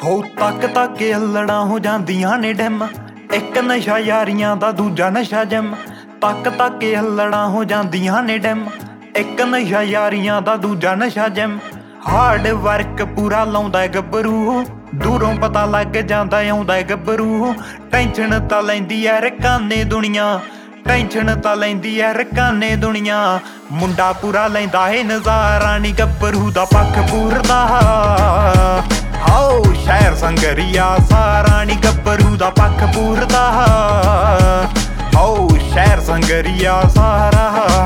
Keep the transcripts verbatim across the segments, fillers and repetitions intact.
ਹੋ ਤੱਕ ਤੱਕ ਅਲੜਾਂ ਹੋ ਜਾਂਦੀਆਂ ਨੇ ਡਿਮ, ਇੱਕ ਨਸ਼ਾ ਯਾਰੀਆਂ ਦਾ ਦੂਜਾ ਨਸ਼ਾ ਜਿਮ। ਤੱਕ ਤੱਕ ਅਲੜਾਂ ਹੋ ਜਾਂਦੀਆਂ ਨੇ ਡਿਮ, ਇੱਕ ਨਸ਼ਾ ਯਾਰੀਆਂ ਦਾ ਦੂਜਾ ਨਸ਼ਾ ਜਿਮ। ਹਾਰਡ ਵਰਕ ਪੂਰਾ ਲਾਉਂਦਾ ਗੱਭਰੂ, ਦੂਰੋਂ ਪਤਾ ਲੱਗ ਜਾਂਦਾ ਆਉਂਦਾ ਗੱਭਰੂ। ਟੈਨਸ਼ਨ ਤਾਂ ਲੈਂਦੀ ਐ ਰਕਾਨੇ ਦੁਨੀਆ, ਟੈਨਸ਼ਨ ਤਾਂ ਲੈਂਦੀ ਐ ਰਕਾਨੇ ਦੁਨੀਆ। ਮੁੰਡਾ ਪੂਰਾ ਲੈਂਦਾ ਏ ਨਜ਼ਾਰਾ ਨੀ ਗੱਭਰੂ ਦਾ ਪੱਖ ਪੂਰਦਾ। ਹਾਓ ਸ਼ਹਿਰ ਸੰਗਰੀਆ ਸਾਰਾ ਨੀ ਗੱਭਰੂ ਦਾ ਪੱਖ ਪੂਰਦਾ। ਹਾਓ ਸ਼ਹਿਰ ਸੰਗਰੀਆ ਸਾਰਾ।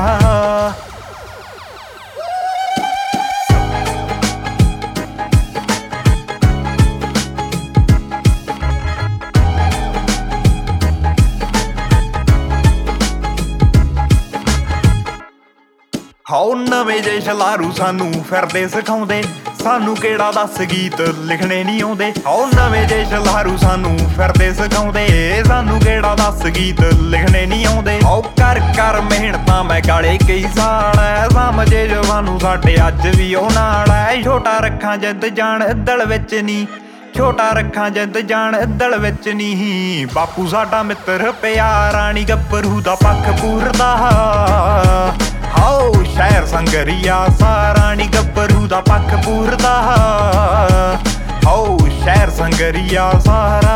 ਹਾਓ ਨਵੇਂ ਜੇ ਛਲਾਰੂ ਸਾਨੂੰ ਫਿਰਦੇ ਸਿਖਾਉਂਦੇ, ਸਾਨੂੰ ਕਿਹੜਾ ਦੱਸ ਗੀਤ ਲਿਖਣੇ ਨਹੀਂ ਆਉਂਦੇ। ਹਾਓ ਨਵੇਂ ਜੇ ਛਲਾਰੂ ਸਾਨੂੰ ਫਿਰਦੇ ਸਿਖਾਉਂਦੇ, ਸਾਨੂੰ ਕਿਹੜਾ ਦੱਸ ਗੀਤ ਲਿਖਣੇ ਨਹੀਂ ਆਉਂਦੇ। ਹਾਓ ਕਰ ਕਰ ਮਿਹਨਤਾਂ ਮੈਂ ਗਾਲੇ ਕਈ ਸਾਲ ਐ, ਸਮਝੇ ਜਵਾਨੂੰ ਸਾਡੇ ਅੱਜ ਵੀ ਉਹ ਨਾਲ ਐ। ਛੋਟਾ ਰੱਖਾਂ ਜਿੱਦ ਜਾਣ ਦਿਲ ਵਿੱਚ ਨੀ, ਛੋਟਾ ਰੱਖਾਂ ਜਿੱਦ ਜਾਣ ਦਿਲ ਵਿੱਚ ਨੀ। ਬਾਪੂ ਸਾਡਾ ਮਿੱਤਰ ਪਿਆਰਾ ਨੀ ਗੱਭਰੂ ਦਾ ਪੱਖ ਪੂਰਦਾ। ਹਾਓ ਸ਼ਹਿਰ ਸੰਗਰੀਆ ਸਾਰਾ ਨੀ ਗੱਭਰੂ ਦਾ ਪੱਖ ਪੂਰਦਾ। ਹਾਓ ਸ਼ਹਿਰ ਸੰਗਰੀਆ ਸਾਰਾ।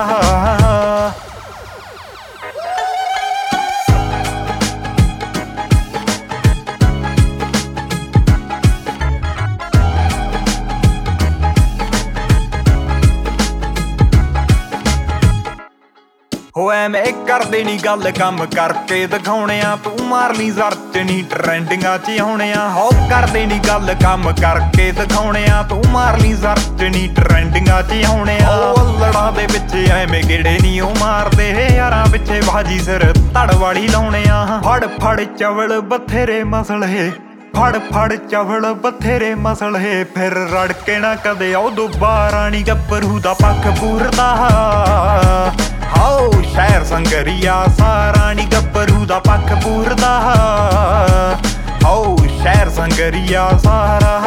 ਹੋ ਐਵੇਂ ਕਰਦੇ ਨੀ ਗੱਲ ਕੰਮ ਕਰਕੇ ਦਿਖਾਉਣੇ ਆ, ਤੂੰ ਮਾਰ ਲਈ ਸਰਚ ਨੀ ਟਰੈਂਡਿੰਗਾਂ ਚ ਆਉਣੇ ਆ। ਹੋ ਕਰਦੇ ਨੀ ਗੱਲ ਕੰਮ ਕਰਕੇ ਦਿਖਾਉਣੇ ਆ, ਤੂੰ ਮਾਰ ਲਈ ਸਰਚ ਨੀ ਟਰੈਂਡਿੰਗਾਂ ਚ ਆਉਣੇ ਆ। ਅਲੜਾਂ ਦੇ ਵਿੱਚ ਐਵੇਂ ਗੇੜੇ ਨੀ ਉਹ ਮਾਰਦੇ, ਯਾਰਾਂ ਪਿੱਛੇ ਬਾਜੀ ਸਿਰ ਧੜ ਵਾਲੀ ਲਾਉਣੇ ਆ। ਫੜ ਫੜ ਚਵਲ ਬਥੇਰੇ ਮਸਲੇ, ਫੜ ਫੜ ਚਵਲ ਬਥੇਰੇ ਮਸਲੇ, ਫਿਰ ਰੜਕੇ ਨਾ ਕਦੇ ਆਓ ਦੁਬਾਰਾ ਨੀ ਗੱਭਰੂ ਦਾ ਪੱਖ ਪੂਰਦਾ। ਹਾਓ ਸ਼ਹਿਰ ਸੰਗਰੀਆ ਸਾਰਾ ਨੀ ਗੱਭਰੂ ਦਾ ਪੱਖ ਪੂਰਦਾ। ਹਾਓ ਸ਼ਹਿਰ ਸੰਗਰੀਆ ਸਾਰਾ।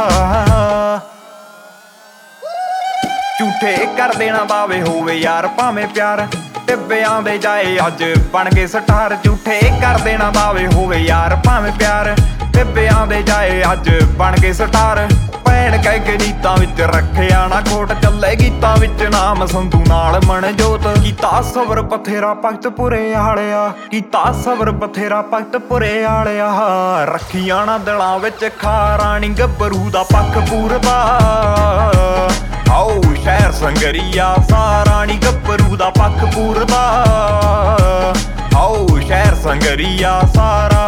ਝੂਠੇ ਕਰ ਦੇਣਾ ਦਾਵੇ ਹੋਵੇ ਯਾਰ ਭਾਵੇਂ ਪਿਆਰ, ਟਿੱਬਿਆਂ ਦੇ ਜਾਏ ਅੱਜ ਬਣ ਕੇ ਸਟਾਰ। ਝੂਠੇ ਕਰ ਦੇਣਾ ਦਾਵੇ ਹੋਵੇ ਯਾਰ ਭਾਵੇਂ ਪਿਆਰ, ਟਿੱਬਿਆਂ ਦੇ ਜਾਏ ਅੱਜ ਬਣ ਕੇ ਸਟਾਰ। ਭੈਣ ਕਹਿ ਕੇ ਗੀਤਾਂ ਵਿੱਚ ਰੱਖਿਆ ਨਾ ਖੋਟ, ਚੱਲੇ ਗੀਤਾਂ ਵਿੱਚ ਨਾਮ ਸੰਧੂ ਨਾਲ ਮਨਜੋਤ। ਕੀਤਾ ਸਬਰ ਬਥੇਰਾ ਭਗਤ ਪੁਰੇ ਆਲਿਆ, ਕੀਤਾ ਸਬਰ ਬਥੇਰਾ ਭਗਤ ਪੁਰੇ ਆਲਿਆ। ਰੱਖੀਆਂ ਨਾ ਦਿਲਾਂ ਵਿੱਚ ਖਾਰਾ ਨੀ ਗੱਭਰੂ ਦਾ ਪੱਖ ਪੂਰਦਾ। ਹਾਓ ਸ਼ਹਿਰ ਸੰਗਰੀਆ ਸਾਰਾ ਨੀ ਗੱਭਰੂ ਦਾ ਪੱਖ ਪੂਰਦਾ। ਹਾਓ ਸ਼ਹਿਰ ਸੰਗਰੀਆ ਸਾਰਾ।